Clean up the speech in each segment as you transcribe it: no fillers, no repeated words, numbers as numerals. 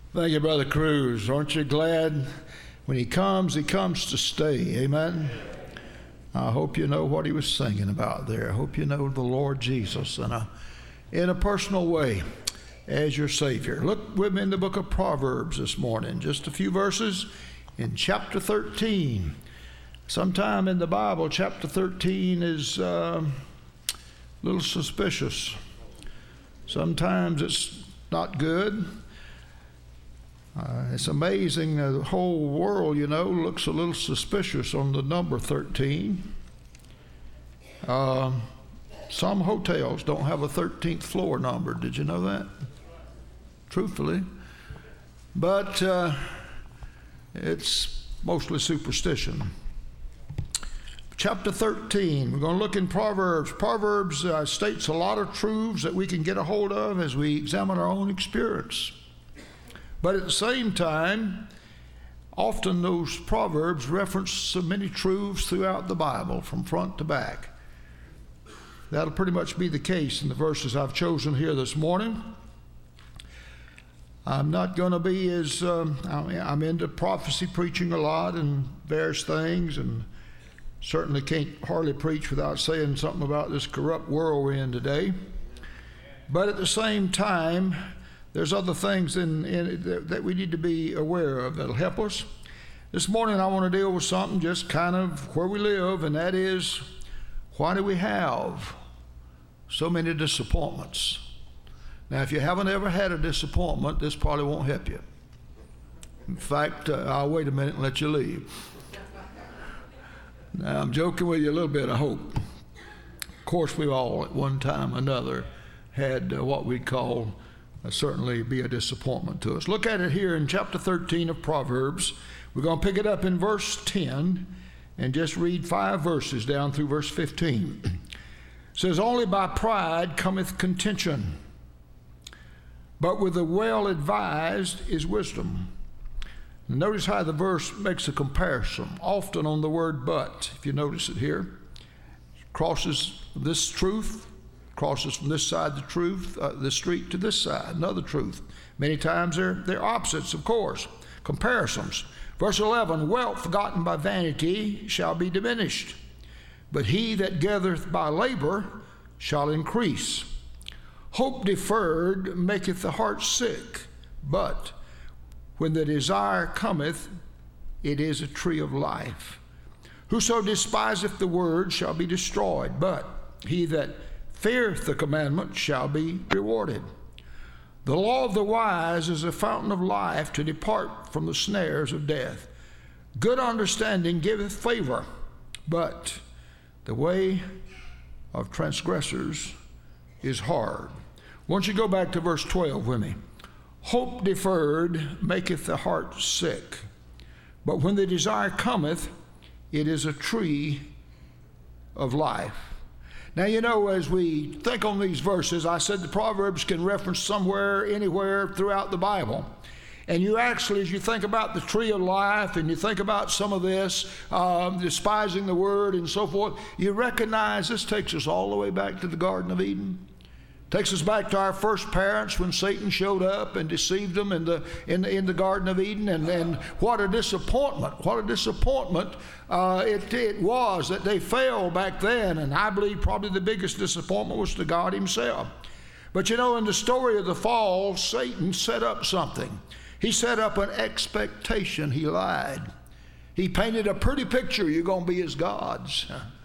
Thank you, Brother Cruz. Aren't you glad when he comes to stay? Amen. I hope you know what he was singing about there. I hope you know the Lord Jesus in a personal way as your Savior. Look with me in the book of Proverbs this morning, just a few verses in chapter 13. Sometime in the Bible, chapter 13 is a little suspicious. Sometimes it's not good. It's amazing, the whole world, looks a little suspicious on the number 13. Some hotels don't have a 13th floor number. Did you know that? Truthfully. But it's mostly superstition. Chapter 13, we're going to look in Proverbs. Proverbs states a lot of truths that we can get a hold of as we examine our own experience. But at the same time, often those Proverbs reference so many truths throughout the Bible from front to back. That'll pretty much be the case in the verses I've chosen here this morning. I'm not going to be as, I'm into prophecy preaching a lot and various things, and certainly can't hardly preach without saying something about this corrupt world we're in today. But at the same time, there's other things that we need to be aware of that'll help us. This morning I want to deal with something just kind of where we live, and that is, why do we have so many disappointments? Now, if you haven't ever had a disappointment, this probably won't help you. In fact, I'll wait a minute and let you leave. Now, I'm joking with you a little bit, I hope. Of course, we all at one time or another had what we'd call certainly be a disappointment to us. Look at it here in chapter 13 of Proverbs. We're going to pick it up in verse 10 and just read 5 verses down through verse 15. It says, "Only by pride cometh contention, but with the well advised is wisdom." Notice how the verse makes a comparison, often on the word but. If you notice it here, crosses this truth, crosses from this side the truth, the street to this side, another truth. Many times they're opposites, of course, comparisons. Verse 11, "Wealth gotten by vanity shall be diminished, but he that gathereth by labor shall increase. Hope deferred maketh the heart sick, but when the desire cometh, it is a tree of life. Whoso despiseth the word shall be destroyed, but he that feareth the commandment shall be rewarded. The law of the wise is a fountain of life to depart from the snares of death. Good understanding giveth favor, but the way of transgressors is hard." Won't you go back to verse 12 with me? "Hope deferred maketh the heart sick, but when the desire cometh, it is a tree of life." Now, as we think on these verses, I said the Proverbs can reference somewhere, anywhere throughout the Bible. And you actually, as you think about the tree of life and you think about some of this, despising the word and so forth, you recognize this takes us all the way back to the Garden of Eden. Takes us back to our first parents when Satan showed up and deceived them in the Garden of Eden, and what a disappointment! What a disappointment it was that they failed back then, and I believe probably the biggest disappointment was to God Himself. But in the story of the fall, Satan set up something. He set up an expectation. He lied. He painted a pretty picture. You're going to be as gods.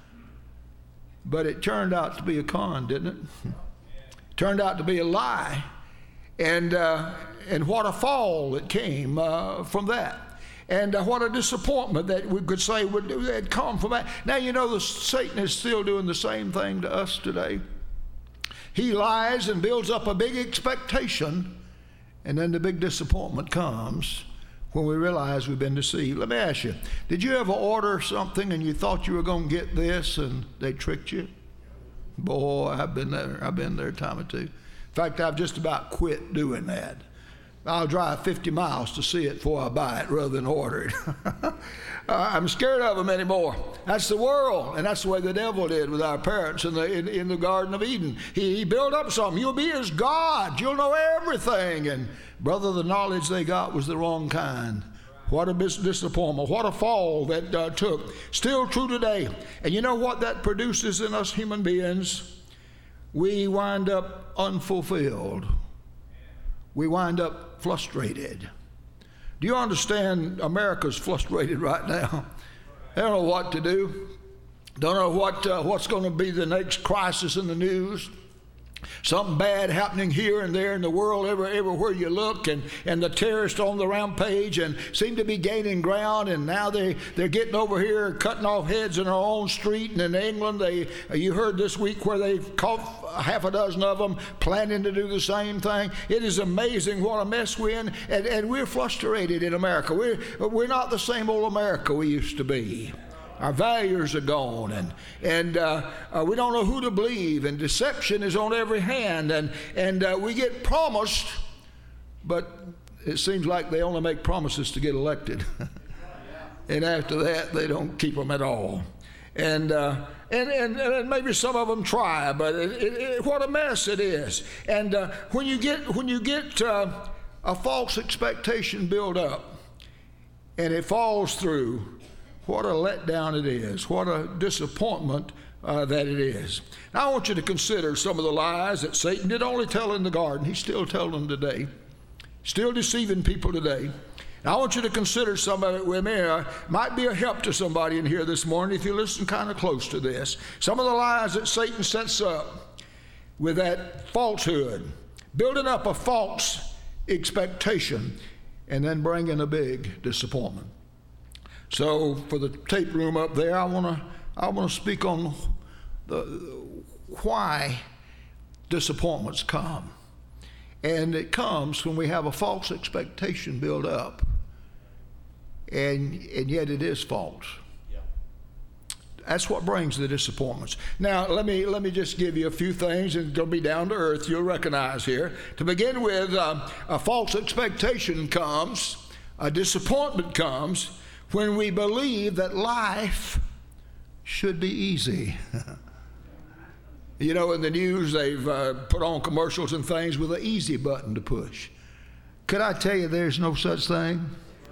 But it turned out to be a con, didn't it? Turned out to be a lie, and what a fall that came from that, and what a disappointment that we could say had come from that. Now Satan is still doing the same thing to us today. He lies and builds up a big expectation, and then the big disappointment comes when we realize we've been deceived. Let me ask you, did you ever order something and you thought you were going to get this and they tricked you? Boy, I've been there a time or two. In fact, I've just about quit doing that. I'll drive 50 miles to see it before I buy it rather than order it. I'm scared of them anymore. That's the world, and that's the way the devil did with our parents in the Garden of Eden. He built up something. You'll be as God. You'll know everything. And brother, the knowledge they got was the wrong kind. What a disappointment. What a fall that took. Still true today. And you know what that produces in us human beings? We wind up unfulfilled. We wind up frustrated. Do you understand America's frustrated right now? They don't know what to do. Don't know what's going to be the next crisis in the news. Something bad happening here and there in the world, everywhere you look, and the terrorists on the rampage and seem to be gaining ground, and now they're getting over here, cutting off heads in our own street. And in England, you heard this week where they caught half a dozen of them planning to do the same thing. It is amazing what a mess we're in, and we're frustrated in America. We're not the same old America we used to be. Our values are gone, and we don't know who to believe, and deception is on every hand, and we get promised, but it seems like they only make promises to get elected. And after that, they don't keep them at all. And maybe some of them try, but what a mess it is. And when you get a false expectation built up, and it falls through, what a letdown it is. What a disappointment that it is. Now I want you to consider some of the lies that Satan did only tell in the garden. He's still telling them today. Still deceiving people today. Now I want you to consider some of it with me. Might be a help to somebody in here this morning if you listen kind of close to this. Some of the lies that Satan sets up with that falsehood. Building up a false expectation and then bringing a big disappointment. So for the tape room up there, I want to speak on why disappointments come. And it comes when we have a false expectation built up, and yet it is false. Yeah. That's what brings the disappointments. Now let me just give you a few things, and it'll be down to earth. You'll recognize here. To begin with, a false expectation comes, a disappointment comes when we believe that life should be easy. You know, in the news, they've put on commercials and things with an easy button to push. Could I tell you there's no such thing?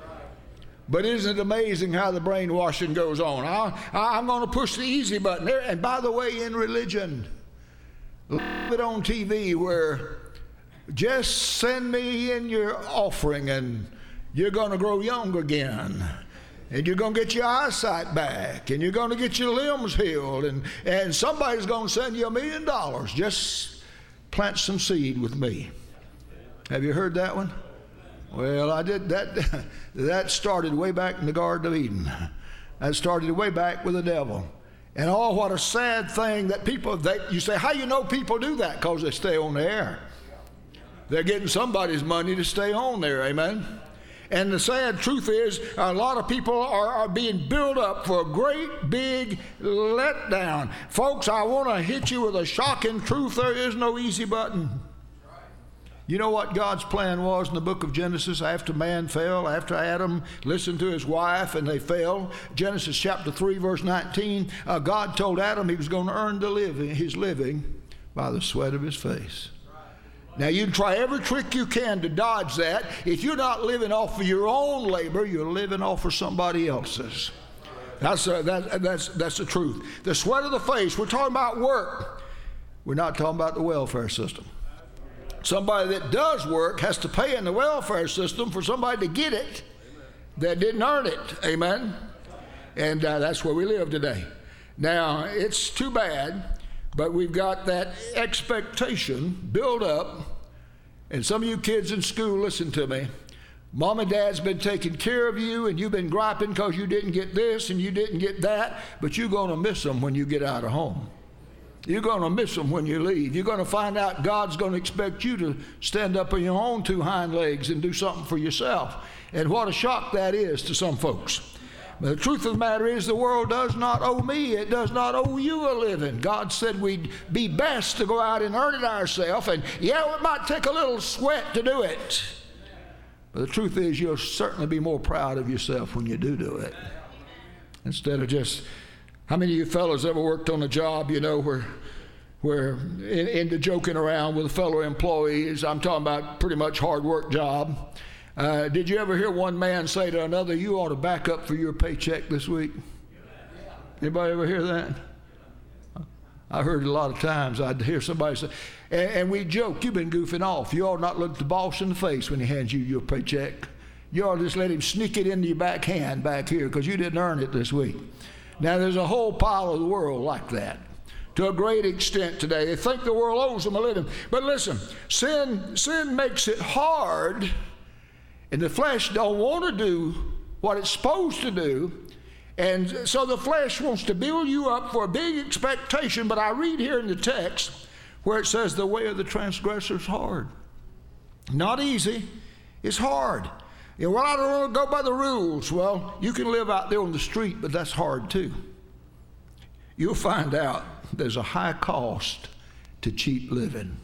But isn't it amazing how the brainwashing goes on? I'm going to push the easy button there. And by the way, in religion, leave it on TV where just send me in your offering and you're going to grow young again. And you're going to get your eyesight back, and you're going to get your limbs healed, and somebody's going to send you $1 million. Just plant some seed with me. Have you heard that one? Well, I did that. That started way back in the Garden of Eden. That started way back with the devil. And oh, what a sad thing that you say, how you know people do that? Because they stay on the air. They're getting somebody's money to stay on there, amen? And the sad truth is, a lot of people are being built up for a great big letdown. Folks, I want to hit you with a shocking truth. There is no easy button. You know what God's plan was in the book of Genesis after man fell, after Adam listened to his wife and they fell? Genesis chapter 3, verse 19, God told Adam he was going to earn his living by the sweat of his face. Now, you can try every trick you can to dodge that. If you're not living off of your own labor, you're living off of somebody else's. That's the truth. The sweat of the face, we're talking about work. We're not talking about the welfare system. Somebody that does work has to pay in the welfare system for somebody to get it that didn't earn it. Amen? And that's where we live today. Now, it's too bad. But we've got that expectation built up. And some of you kids in school, listen to me. Mom and Dad's been taking care of you, and you've been griping because you didn't get this and you didn't get that, but you're going to miss them when you get out of home. You're going to miss them when you leave. You're going to find out God's going to expect you to stand up on your own two hind legs and do something for yourself. And what a shock that is to some folks. The truth of the matter is the world does not owe me. It does not owe you a living. God said we'd be best to go out and earn it ourselves. And yeah, it might take a little sweat to do it. But the truth is, you'll certainly be more proud of yourself when you do it. Instead of just, how many of you fellows ever worked on a job, you know, where into joking around with fellow employees? I'm talking about pretty much hard work job. Did you ever hear one man say to another, you ought to back up for your paycheck this week? Anybody ever hear that? I heard it a lot of times. I'd hear somebody say, and we joke, you've been goofing off. You ought not look the boss in the face when he hands you your paycheck. You ought to just let him sneak it into your back hand back here because you didn't earn it this week. Now, there's a whole pile of the world like that to a great extent today. They think the world owes them a living. But listen, sin makes it hard, and the flesh don't want to do what it's supposed to do. And so the flesh wants to build you up for a big expectation. But I read here in the text where it says the way of the transgressor is hard. Not easy, it's hard. You know, well, I don't want to go by the rules. Well, you can live out there on the street, but that's hard too. You'll find out there's a high cost to cheap living.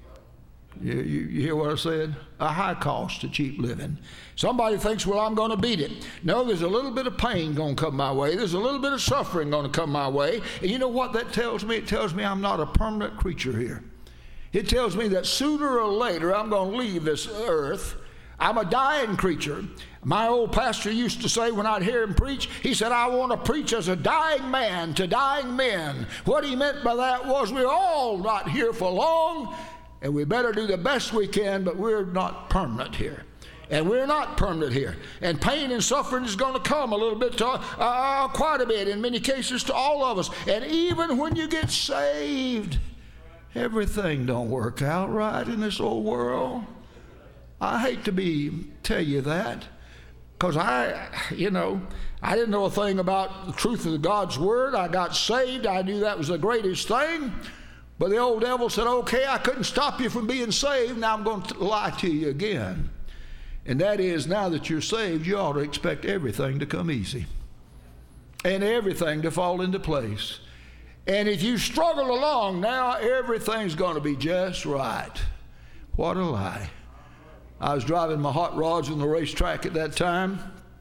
You hear what I said? A high cost to cheap living. Somebody thinks, well, I'm going to beat it. No, there's a little bit of pain going to come my way. There's a little bit of suffering going to come my way. And you know what that tells me? It tells me I'm not a permanent creature here. It tells me that sooner or later I'm going to leave this earth. I'm a dying creature. My old pastor used to say when I'd hear him preach, he said, I want to preach as a dying man to dying men. What he meant by that was we're all not here for long, and we better do the best we can, but we're not permanent here. And we're not permanent here. And pain and suffering is going to come a little bit, quite a bit, in many cases, to all of us. And even when you get saved, everything don't work out right in this old world. I hate to tell you that, because I didn't know a thing about the truth of God's Word. I got saved. I knew that was the greatest thing. But the old devil said, okay, I couldn't stop you from being saved. Now I'm going to lie to you again. And that is, now that you're saved, you ought to expect everything to come easy and everything to fall into place. And if you struggle along now, everything's going to be just right. What a lie. I was driving my hot rods on the racetrack at that time,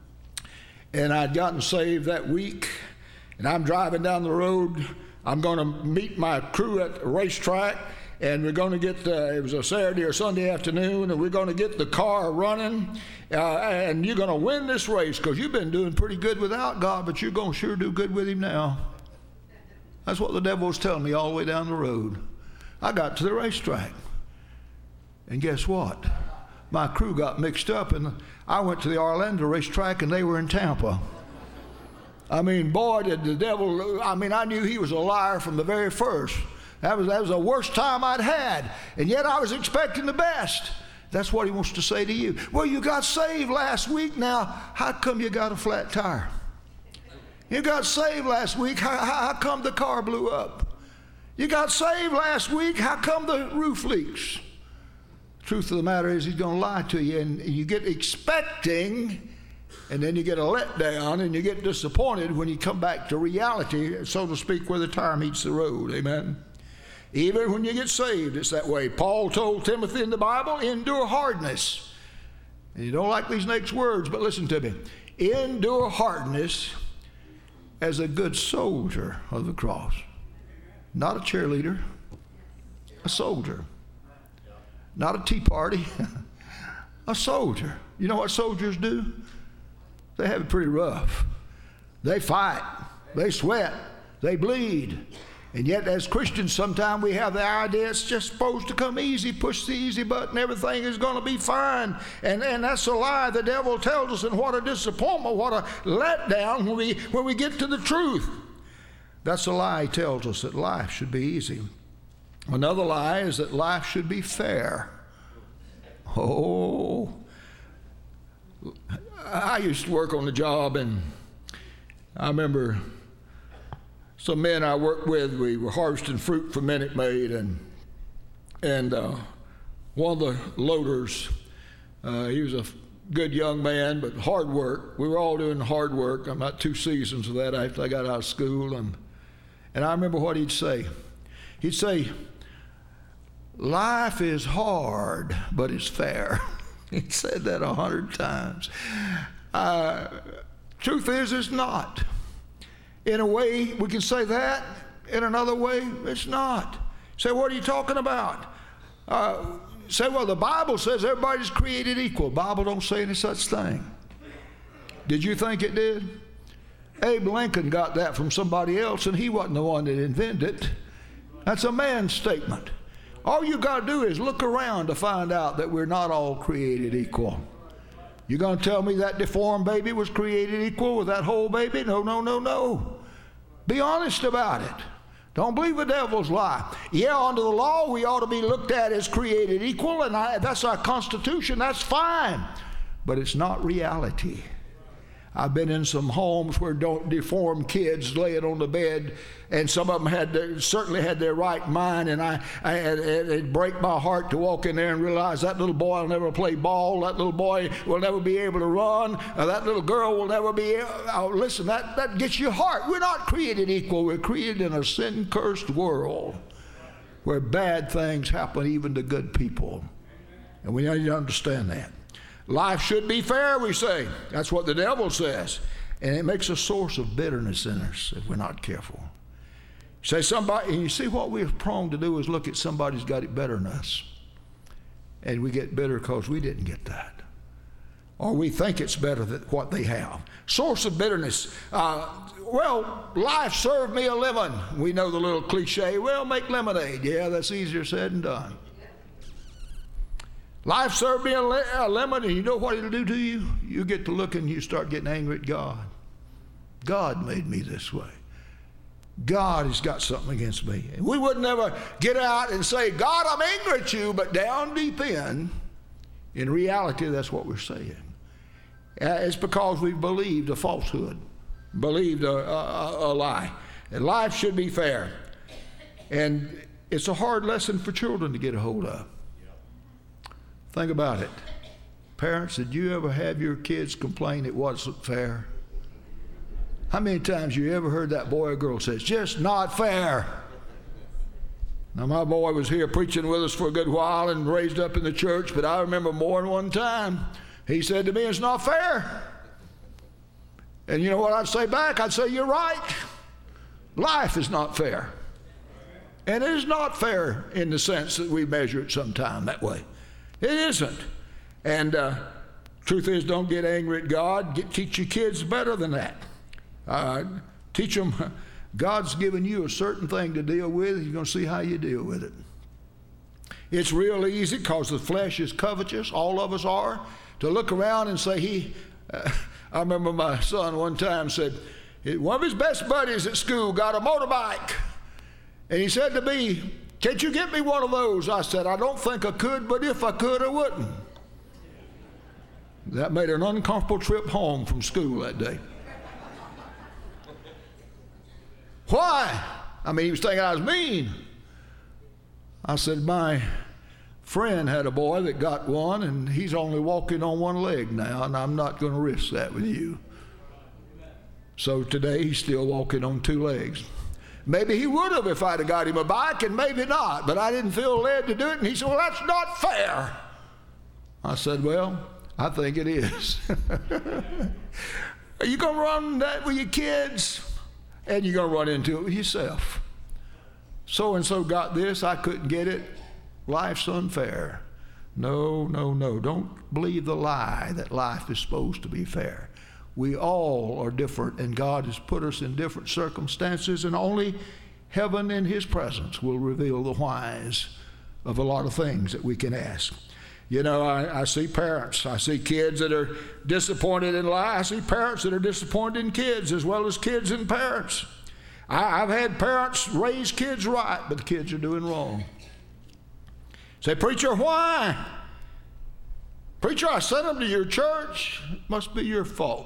and I'd gotten saved that week, and I'm driving down the road. I'm going to meet my crew at the racetrack, and we're going to get, it was a Saturday or Sunday afternoon, and we're going to get the car running, and you're going to win this race because you've been doing pretty good without God, but you're going to sure do good with Him now. That's what the devil was telling me all the way down the road. I got to the racetrack, and guess what? My crew got mixed up, and I went to the Orlando racetrack, and they were in Tampa. I mean, boy, did the devil, I knew he was a liar from the very first. That was the worst time I'd had, and yet I was expecting the best. That's what he wants to say to you. Well, you got saved last week. Now, how come you got a flat tire? You got saved last week. How come the car blew up? You got saved last week. How come the roof leaks? Truth of the matter is, he's going to lie to you, and you get expecting, and then you get a letdown, and you get disappointed when you come back to reality, so to speak, where the tire meets the road. Amen. Even when you get saved, it's that way. Paul told Timothy in the Bible, endure hardness. And you don't like these next words, but listen to me. Endure hardness as a good soldier of the cross. Not a cheerleader, a soldier. Not a tea party, a soldier. You know what soldiers do? They have it pretty rough. They fight, they sweat, they bleed. And yet as Christians sometimes we have the idea it's just supposed to come easy, push the easy button, everything is going to be fine. And that's a lie the devil tells us, and what a disappointment, what a letdown when we get to the truth. That's a lie he tells us, that life should be easy. Another lie is that life should be fair. Oh, I used to work on the job, and I remember some men I worked with, we were harvesting fruit for Minute Maid, and one of the loaders, he was a good young man, but hard work. We were all doing hard work. I'm about 2 seasons of that after I got out of school, and I remember what he'd say. He'd say, life is hard, but it's fair. He said that 100 times. Truth is, it's not. In a way, we can say that. In another way, it's not. Say, what are you talking about? Say, well, the Bible says everybody's created equal. The Bible don't say any such thing. Did you think it did? Abe Lincoln got that from somebody else, and he wasn't the one that invented it. That's a man's statement. All you got to do is look around to find out that we're not all created equal. You going to tell me that deformed baby was created equal with that whole baby? No, no, no, no. Be honest about it. Don't believe the devil's lie. Yeah, under the law, we ought to be looked at as created equal, and that's our Constitution. That's fine. But it's not reality. I've been in some homes where deformed kids laying on the bed, and some of them certainly had their right mind, and it'd break my heart to walk in there and realize that little boy will never play ball, that little boy will never be able to run, that little girl will never be able, listen, that gets your heart. We're not created equal. We're created in a sin-cursed world where bad things happen even to good people, and we need to understand that. Life should be fair, we say. That's what the devil says. And it makes a source of bitterness in us if we're not careful. Say somebody, and you see what we're prone to do is look at somebody who's got it better than us. And we get bitter because we didn't get that. Or we think it's better than what they have. Source of bitterness. Well, life served me a lemon. We know the little cliche, well, make lemonade. Yeah, that's easier said than done. Life served me a lemon, and you know what it'll do to you? You get to look and you start getting angry at God. God made me this way. God has got something against me. And we would never get out and say, God, I'm angry at you, but down deep in reality, that's what we're saying. It's because we've believed a falsehood, believed a lie. And life should be fair. And it's a hard lesson for children to get a hold of. Think about it. Parents, did you ever have your kids complain it wasn't fair? How many times you ever heard that boy or girl say, it's just not fair? Now, my boy was here preaching with us for a good while and raised up in the church, but I remember more than one time he said to me, it's not fair. And you know what I'd say back? I'd say, you're right. Life is not fair. And it is not fair in the sense that we measure it sometime that way. It isn't. And truth is, don't get angry at God. Teach your kids better than that. Teach them God's given you a certain thing to deal with. You're going to see how you deal with it. It's real easy because the flesh is covetous. All of us are. To look around and say, I remember my son one time said, one of his best buddies at school got a motorbike. And he said to me, can't you get me one of those? I said, I don't think I could, but if I could, I wouldn't. That made an uncomfortable trip home from school that day. Why? I mean, he was thinking I was mean. I said, my friend had a boy that got one, and he's only walking on one leg now, and I'm not going to risk that with you. So today, he's still walking on two legs. Maybe he would have if I'd have got him a bike, and maybe not, but I didn't feel led to do it. And he said, well, that's not fair. I said, well, I think it is. Are you going to run that with your kids? And you're going to run into it with yourself. So-and-so got this, I couldn't get it. Life's unfair. No, no, no. Don't believe the lie that life is supposed to be fair. We all are different, and God has put us in different circumstances, and only heaven in His presence will reveal the whys of a lot of things that we can ask. You know, I see parents, I see kids that are disappointed in life. I see parents that are disappointed in kids as well as kids in parents. I've had parents raise kids right, but the kids are doing wrong. Say, preacher, why? Preacher, I sent them to your church. It must be your fault.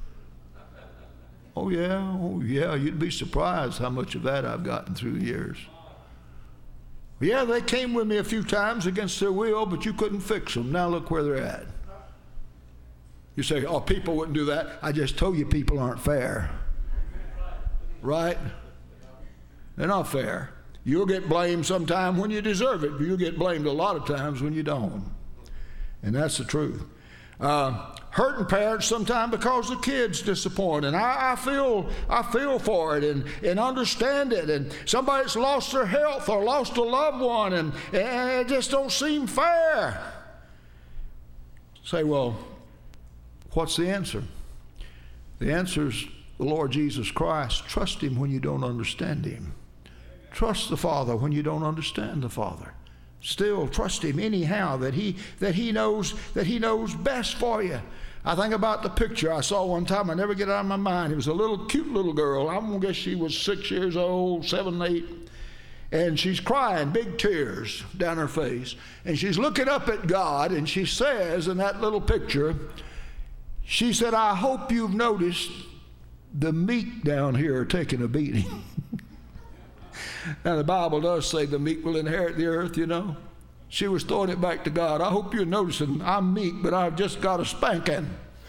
Oh yeah, you'd be surprised how much of that I've gotten through the years. Yeah, they came with me a few times against their will, but you couldn't fix them. Now look where they're at. You say, oh, people wouldn't do that. I just told you people aren't fair. Right? They're not fair. You'll get blamed sometime when you deserve it, but you'll get blamed a lot of times when you don't. And that's the truth. Hurting parents sometimes because the kids disappoint, and I feel for it and understand it. And somebody that's lost their health or lost a loved one, and it just don't seem fair. Say, well, what's the answer? The answer is the Lord Jesus Christ. Trust Him when you don't understand Him. Trust the Father when you don't understand the Father. Still trust Him anyhow that He knows best for you. I think about the picture I saw one time. I never get it out of my mind. It was a little cute little girl. I'm gonna guess she was 6 years old, 7, 8, and she's crying, big tears down her face, and she's looking up at God, and she says in that little picture, she said, "I hope you've noticed the meek down here are taking a beating." Now, the Bible does say the meek will inherit the earth, you know. She was throwing it back to God. I hope you're noticing I'm meek, but I've just got a spanking.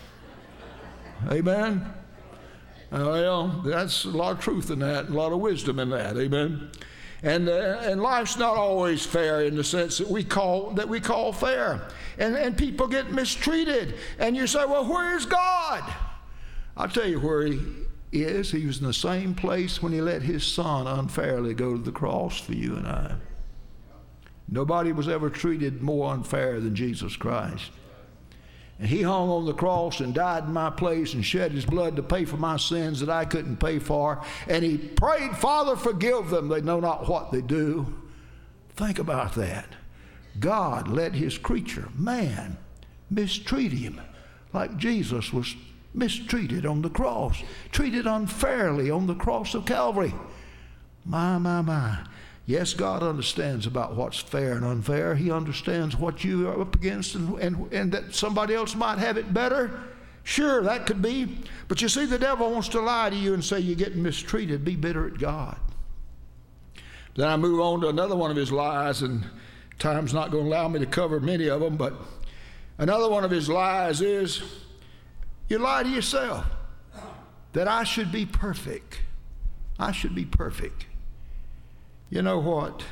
Amen? Well, that's a lot of truth in that, a lot of wisdom in that. Amen? And life's not always fair in the sense that we call fair. And people get mistreated. And you say, well, where's God? I'll tell you where He is. He was in the same place when He let His Son unfairly go to the cross for you and I. Nobody was ever treated more unfair than Jesus Christ. And He hung on the cross and died in my place and shed His blood to pay for my sins that I couldn't pay for. And He prayed, Father, forgive them. They know not what they do. Think about that. God let His creature, man, mistreat Him like Jesus was mistreated on the cross, treated unfairly on the cross of Calvary. My. Yes, God understands about what's fair and unfair. He understands what you are up against and that somebody else might have it better. Sure, that could be. But you see, the devil wants to lie to you and say you're getting mistreated. Be bitter at God. Then I move on to another one of his lies, and time's not going to allow me to cover many of them, but another one of his lies is you lie to yourself that I should be perfect. I should be perfect. You know what?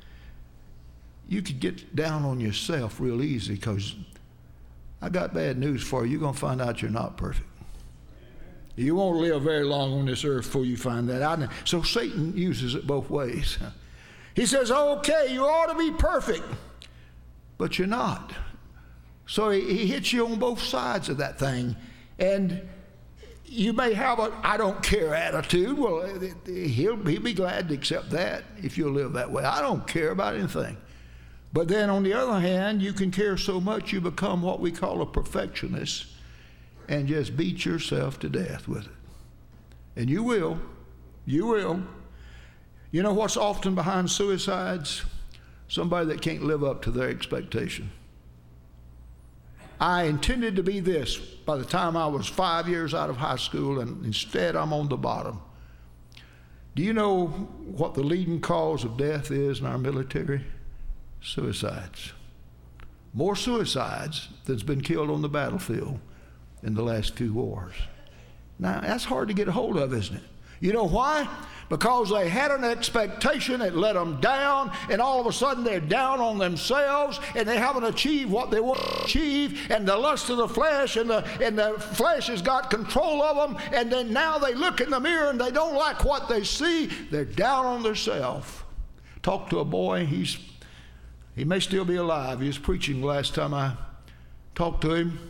You could get down on yourself real easy, because I got bad news for you. You're going to find out you're not perfect. You won't live very long on this earth before you find that out. So Satan uses it both ways. He says, okay, you ought to be perfect, but you're not. So he hits you on both sides of that thing. And you may have a I don't care attitude. Well, he'll be glad to accept that if you'll live that way. I don't care about anything. But then on the other hand, you can care so much you become what we call a perfectionist and just beat yourself to death with it. And you will. You will. You know what's often behind suicides? Somebody that can't live up to their expectation. I intended to be this by the time I was 5 years out of high school, and instead I'm on the bottom. Do you know what the leading cause of death is in our military? Suicides. More suicides than's been killed on the battlefield in the last few wars. Now, that's hard to get a hold of, isn't it? You know why? Because they had an expectation, it let them down, and all of a sudden they're down on themselves, and they haven't achieved what they want to achieve, and the lust of the flesh, and the flesh has got control of them, and then now they look in the mirror and they don't like what they see. They're down on themselves. Talked to a boy, he may still be alive. He was preaching last time I talked to him.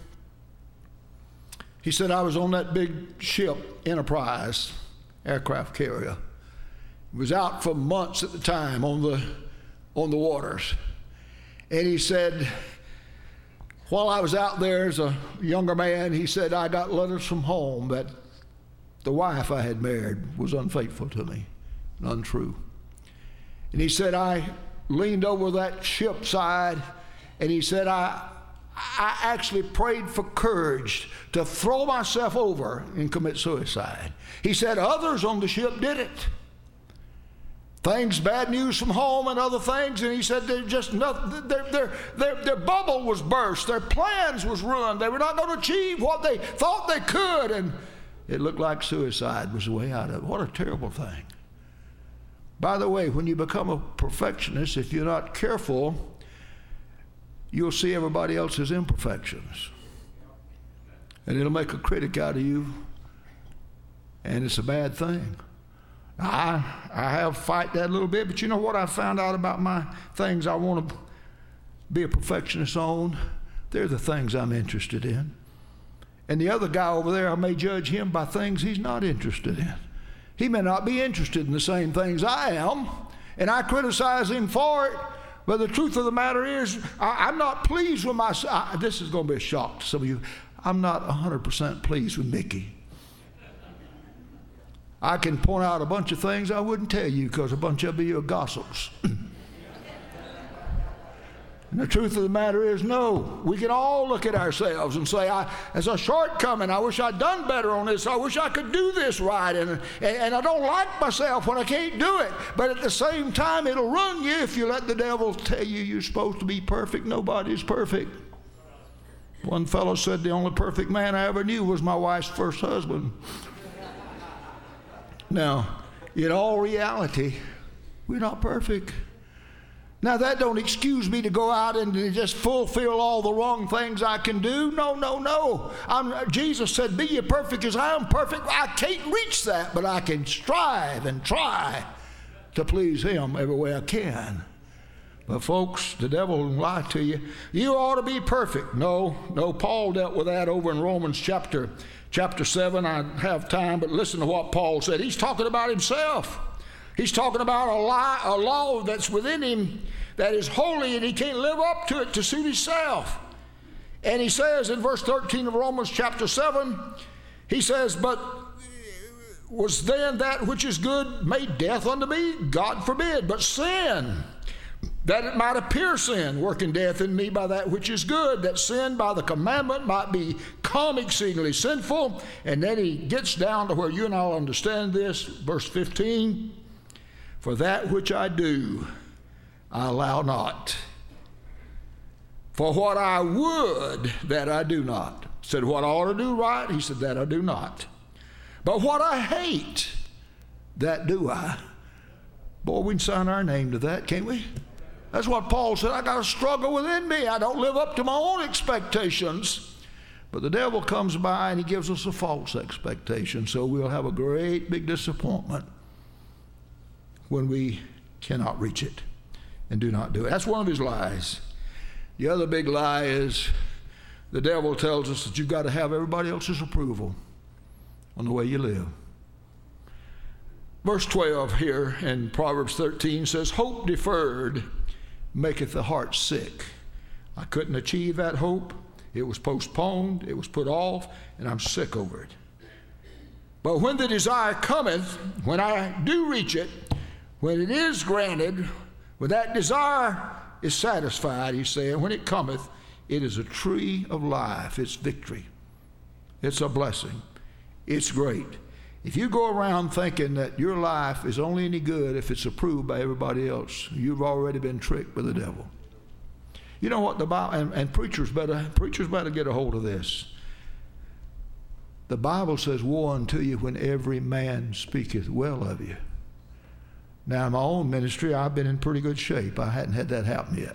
He said, I was on that big ship, Enterprise, aircraft carrier. He was out for months at the time on the waters. And he said, while I was out there as a younger man, he said, I got letters from home that the wife I had married was unfaithful to me and untrue. And he said, I leaned over that ship side, and he said, I actually prayed for courage to throw myself over and commit suicide. He said others on the ship did it. Things, bad news from home and other things, and he said they're just nothing. Their bubble was burst. Their plans was ruined. They were not going to achieve what they thought they could, and it looked like suicide was the way out of it. What a terrible thing. By the way, when you become a perfectionist, if you're not careful, you'll see everybody else's imperfections. And it'll make a critic out of you. And it's a bad thing. I have fight that a little bit, but you know what I found out about my things I want to be a perfectionist on? They're the things I'm interested in. And the other guy over there, I may judge him by things he's not interested in. He may not be interested in the same things I am, and I criticize him for it. But the truth of the matter is, I'm not pleased with myself. This is going to be a shock to some of you. I'm not 100% pleased with Mickey. I can point out a bunch of things I wouldn't tell you because a bunch of you are gossips. And the truth of the matter is, no, we can all look at ourselves and say, as a shortcoming, I wish I'd done better on this. I wish I could do this right. And I don't like myself when I can't do it. But at the same time, it'll ruin you if you let the devil tell you you're supposed to be perfect. Nobody's perfect. One fellow said the only perfect man I ever knew was my wife's first husband. Now, in all reality, we're not perfect. Now, that don't excuse me to go out and just fulfill all the wrong things I can do. No. Jesus said, be ye perfect as I am perfect. I can't reach that, but I can strive and try to please Him every way I can. But folks, the devil will lie to you. You ought to be perfect. No, Paul dealt with that over in Romans chapter 7. I don't have time, but listen to what Paul said. He's talking about himself. He's talking about a law that's within him that is holy, and he can't live up to it to suit himself. And he says in verse 13 of Romans chapter 7, he says, but was then that which is good made death unto me? God forbid. But sin, that it might appear sin, working death in me by that which is good, that sin by the commandment might become exceedingly sinful. And then he gets down to where you and I'll understand this, verse 15. For that which I do, I allow not. For what I would, that I do not. Said what I ought to do right, he said that I do not. But what I hate, that do I. Boy, we can sign our name to that, can't we? That's what Paul said. I got a struggle within me. I don't live up to my own expectations. But the devil comes by and he gives us a false expectation. So we'll have a great big disappointment when we cannot reach it and do not do it. That's one of his lies. The other big lie is the devil tells us that you've got to have everybody else's approval on the way you live. Verse 12 here in Proverbs 13 says, hope deferred maketh the heart sick. I couldn't achieve that hope. It was postponed. It was put off, and I'm sick over it. But when the desire cometh, when I do reach it, when it is granted, when that desire is satisfied, he's saying, when it cometh, it is a tree of life. It's victory. It's a blessing. It's great. If you go around thinking that your life is only any good if it's approved by everybody else, you've already been tricked by the devil. You know what the Bible, and preachers better get a hold of this. The Bible says, woe unto you when every man speaketh well of you. Now, in my own ministry, I've been in pretty good shape. I hadn't had that happen yet.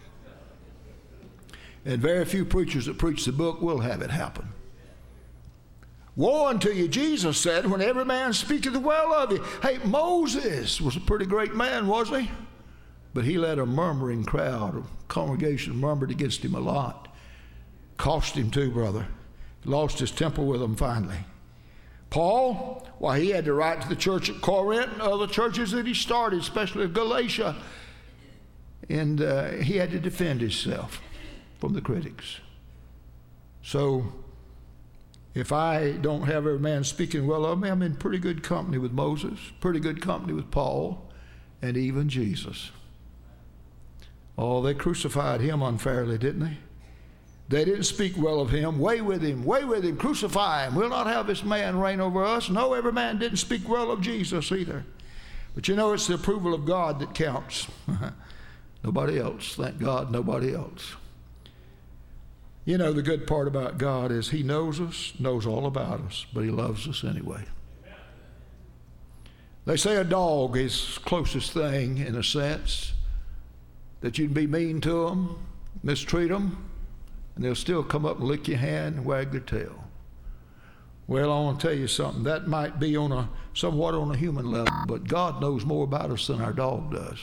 And very few preachers that preach the book will have it happen. Woe unto you, Jesus said, when every man speaketh well of you. Hey, Moses was a pretty great man, wasn't he? But he let a murmuring crowd, a congregation murmured against him a lot. Cost him too, brother. Lost his temper with them finally. Paul, why, he had to write to the church at Corinth and other churches that he started, especially Galatia. And he had to defend himself from the critics. So, if I don't have every man speaking well of me, I'm in pretty good company with Moses, pretty good company with Paul, and even Jesus. Oh, they crucified him unfairly, didn't they? They didn't speak well of him. Way with him, crucify him. We'll not have this man reign over us. No, every man didn't speak well of Jesus either. But you know, it's the approval of God that counts. Nobody else. Thank God, nobody else. You know, the good part about God is he knows us, knows all about us, but he loves us anyway. They say a dog is the closest thing, in a sense, that you can be mean to them, mistreat them, and they'll still come up and lick your hand and wag their tail. Well, I want to tell you something. That might be somewhat on a human level, but God knows more about us than our dog does.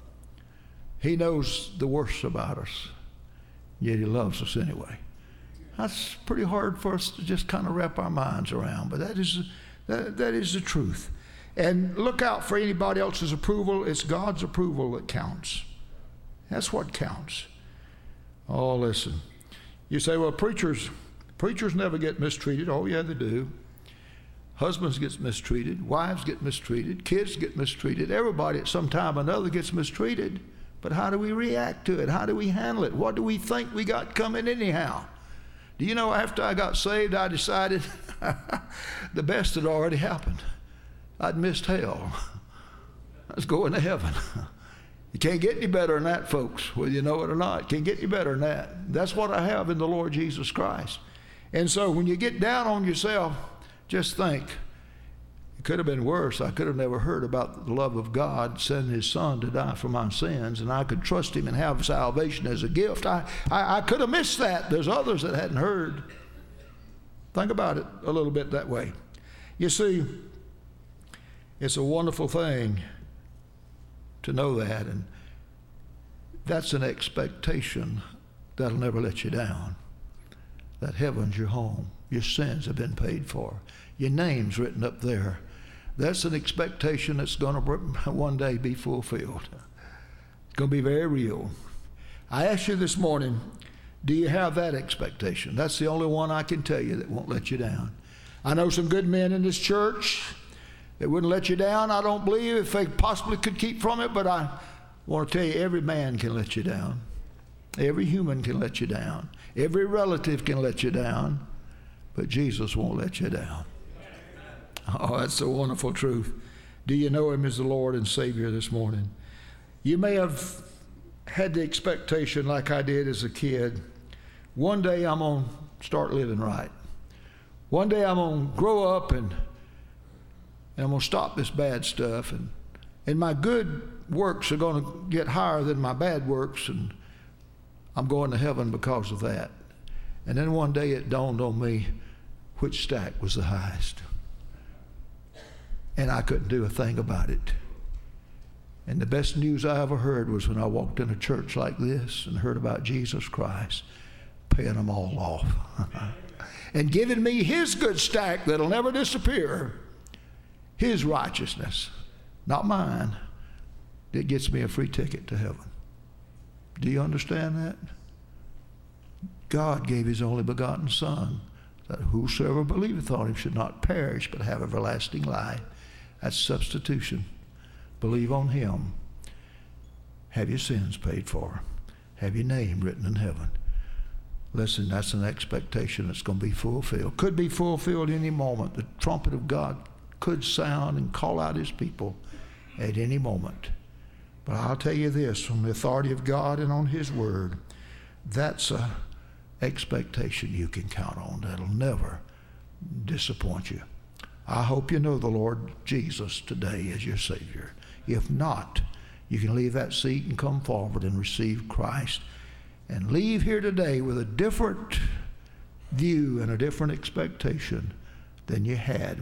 He knows the worst about us, yet he loves us anyway. That's pretty hard for us to just kind of wrap our minds around, but that is the truth. And look out for anybody else's approval. It's God's approval that counts. That's what counts. Oh, listen. You say, well, preachers never get mistreated. Oh, yeah, they do. Husbands get mistreated. Wives get mistreated. Kids get mistreated. Everybody at some time or another gets mistreated. But how do we react to it? How do we handle it? What do we think we got coming anyhow? Do you know, after I got saved, I decided the best had already happened. I'd missed hell. I was going to heaven. You can't get any better than that, folks, whether you know it or not. Can't get any better than that. That's what I have in the Lord Jesus Christ. And so when you get down on yourself, just think, it could have been worse. I could have never heard about the love of God sending his son to die for my sins, and I could trust him and have salvation as a gift. I could have missed that. There's others that hadn't heard. Think about it a little bit that way. You see, it's a wonderful thing to know that, and that's an expectation that'll never let you down. That heaven's your home. Your sins have been paid for. Your name's written up there. That's an expectation that's going to one day be fulfilled. It's going to be very real. I asked you this morning, do you have that expectation? That's the only one I can tell you that won't let you down. I know some good men in this church that wouldn't let you down. I don't believe if they possibly could keep from it, but I want to tell you, every man can let you down. Every human can let you down. Every relative can let you down, but Jesus won't let you down. Oh, that's a wonderful truth. Do you know him as the Lord and Savior this morning? You may have had the expectation like I did as a kid. One day I'm going to start living right. One day I'm going to grow up and I'm going to stop this bad stuff. And my good works are going to get higher than my bad works, and I'm going to heaven because of that. And then one day it dawned on me which stack was the highest. And I couldn't do a thing about it. And the best news I ever heard was when I walked in a church like this and heard about Jesus Christ paying them all off and giving me his good stack that'll never disappear, his righteousness, not mine, that gets me a free ticket to heaven. Do you understand that? God gave his only begotten Son, that whosoever believeth on him should not perish but have everlasting life. That's substitution. Believe on him. Have your sins paid for. Have your name written in heaven. Listen, that's an expectation that's going to be fulfilled. Could be fulfilled any moment. The trumpet of God could sound and call out his people at any moment. But I'll tell you this, from the authority of God and on his word, that's a expectation you can count on. That'll never disappoint you. I hope you know the Lord Jesus today as your Savior. If not, you can leave that seat and come forward and receive Christ and leave here today with a different view and a different expectation than you had